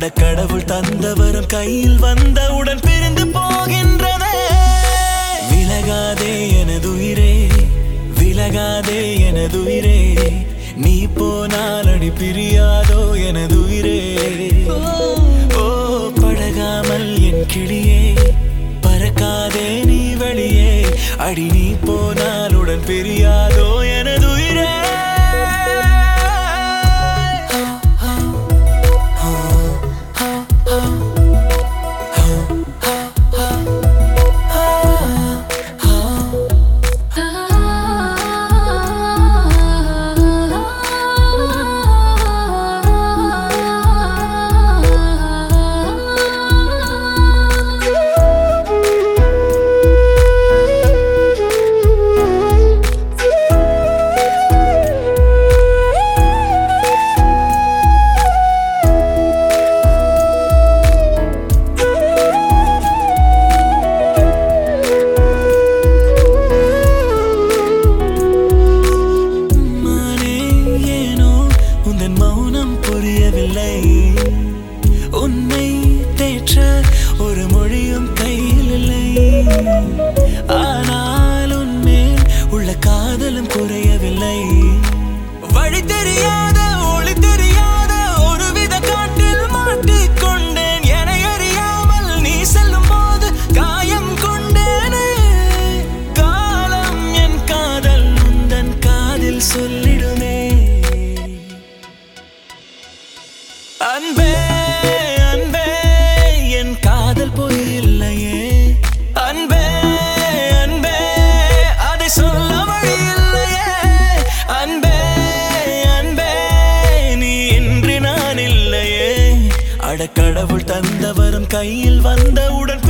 கடவுள் தந்தவரும் கையில் வந்தவுடன் பிரிந்து போகின்றன. விலகாதே எனதுயிரே, விலகாதே எனதுயிரே, நீ போனால் அடி பிரியாதோ எனதுயிரே. ஓ பழகாமல் என் கிளியே, பறக்காதே நீ வெளியே, அடி நீ போனால் உடன் பிரியாதோ எனதுயிரே. உன்னை தேற்ற ஒரு மொழியும் கையில் இல்லை, ஆனால் உன்மேல் உள்ள காதலும் குறையவில்லை. வழி தெரியாத ஒளி தெரியாத ஒருவித காட்டில் மாட்டிக்கொண்டேன். என அறியாமல் நீ செல்லும் போது காயம் கொண்டேனே. காலம் என் காதல் உந்தன் காதில் சொல்லிடுமே. அன்பே அன்பே என் காதல் பொய் இல்லையே. அன்பே அன்பே அதை சொல்ல வழி இல்லையே. அன்பே அன்பே நீ இன்றி நான் இல்லையே. கடவுள் தந்தவரும் கையில் வந்தவுடன்